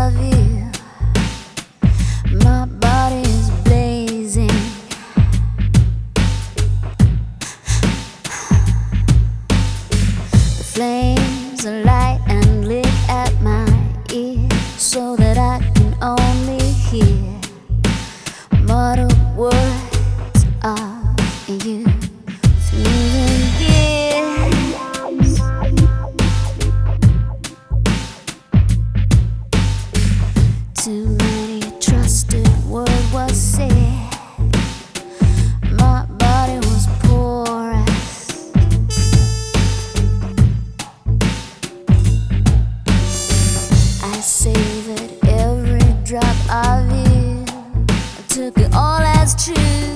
of you. My body is blazing. The flames are light and lit at my ear, so that I can only hear muddled words of you through the years. Too many a trusted word was said. My body was porous. I savored every drop of you. I took it all as true.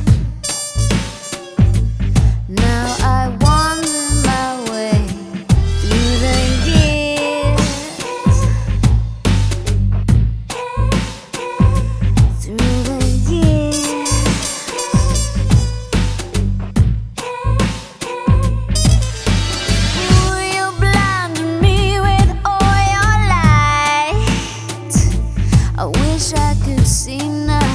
Now I wander my way through the years, through the years. Ooh, you blinded me with all your light. I wish I could see now.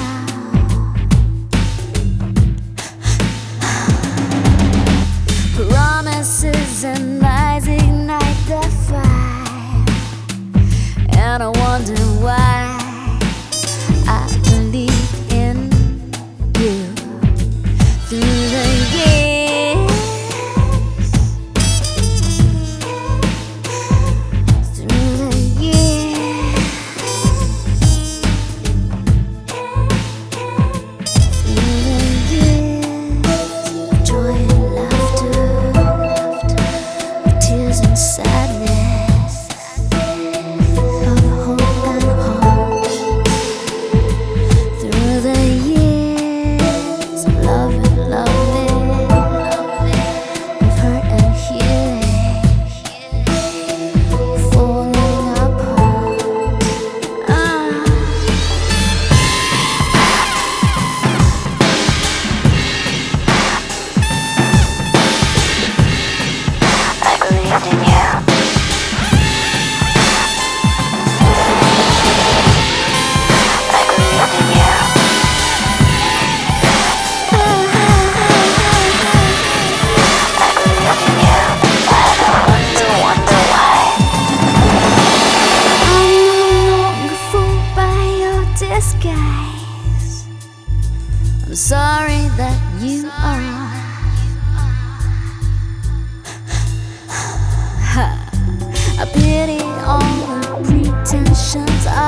Promises and lies ignite the fire, and I wonder why I believe in you through the years, through the years, through the years. Joy and laughter, tears and sadness, of hope and hope. Through the years of love and loving, of hurt and healing, falling apart. I believed in you. I believed in you. I believed in you. But I wonder why. I'm no longer fooled by your disguise. I'm sorry that you are. I pity all the pretensions